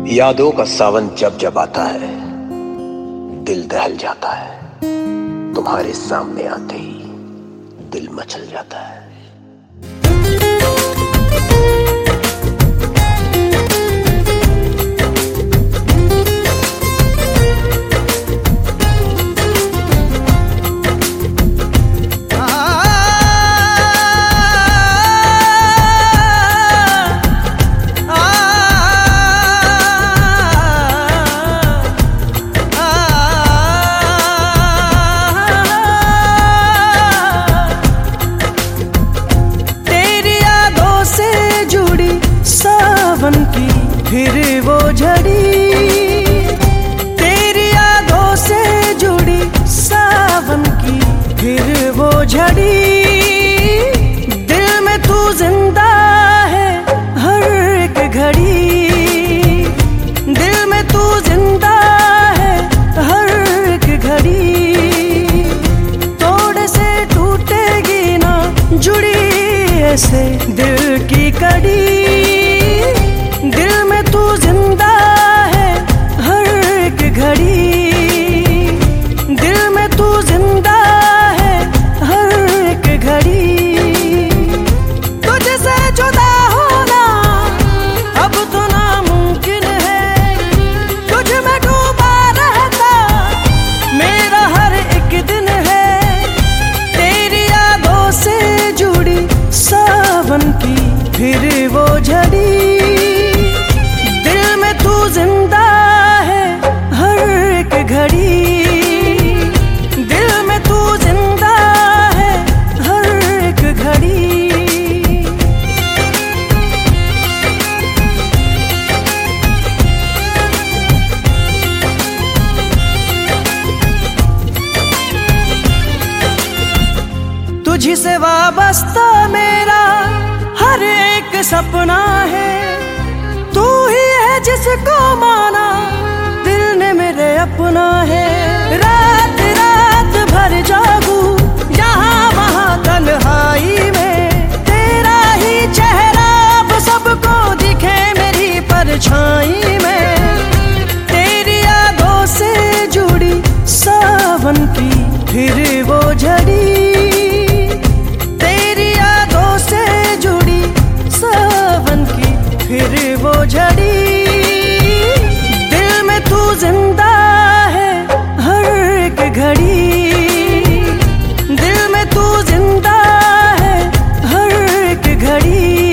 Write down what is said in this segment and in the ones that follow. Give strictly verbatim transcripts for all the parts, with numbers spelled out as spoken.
यादों का सावन जब जब आता है दिल दहल जाता है, तुम्हारे सामने आते ही दिल मचल जाता है। सावन की फिर वो झड़ी, तेरी यादों से जुड़ी सावन की फिर वो झड़ी। दिल में तू जिंदा है हर एक घड़ी, दिल में तू जिंदा है हर एक घड़ी। तोड़ से टूटेगी ना जुड़ी ऐसे दिल की कड़ी, दिल में तू जिंदा है हर एक घड़ी, दिल में तू जिंदा है हर एक घड़ी। तुझसे जुदा होना अब तो नामुमकिन है, तुझ में डूबा रहता मेरा हर एक दिन है। तेरी यादों से जुड़ी सावन की फिर वो झड़ी, जिंदा है हर एक घड़ी, दिल में तू जिंदा है हर एक घड़ी। तुझी से वाबस्ता मेरा हर एक सपना है, तू ही है जिसको माना दिल ने मेरे अपना है। रात रात भर जागू यहाँ वहाँ तन्हाई में, तेरा ही चेहरा अब सबको दिखे मेरी परछाई में। तेरी यादों से जुड़ी सावन की फिर वो झड़ी, तेरी यादों से जुड़ी सावन की फिर वो झड़ी। दिल में तू जिंदा है हर एक घड़ी, दिल में तू जिंदा है हर एक घड़ी।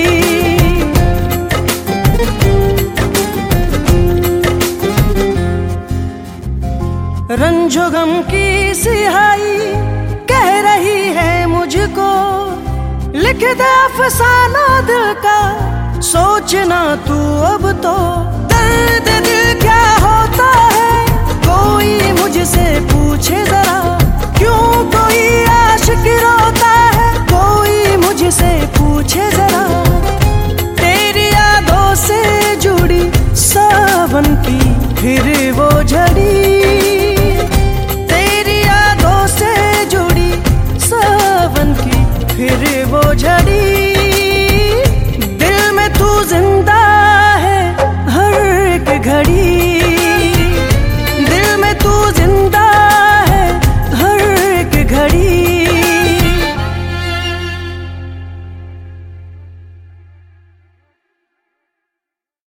रंजो गम की सिहाई कह रही है मुझको, लिख दे अफसाना दिल का सोचना तू अब तो। दर्द दिल क्या होता है कोई मुझसे पूछे।